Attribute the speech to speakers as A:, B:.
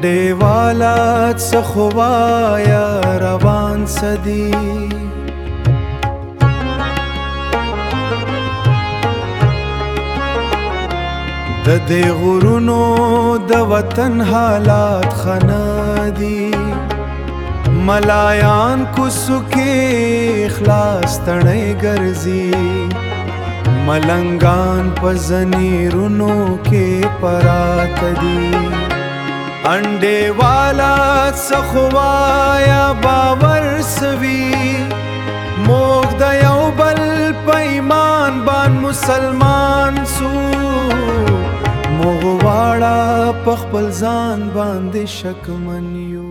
A: انډې والا څه خو وایه روان څه دي د دې غرونو د وطن حالات ښه نه دي ملایان کوڅو کې خلاص تڼۍ ګرځي ملنګان په ضمیرونو کې پراته دي انډې والا څه خو وایه باور سوي موږ د یو بل په ایمان باندې مسلمان سو موږ واړه په خپل ځان باندې شکمن یو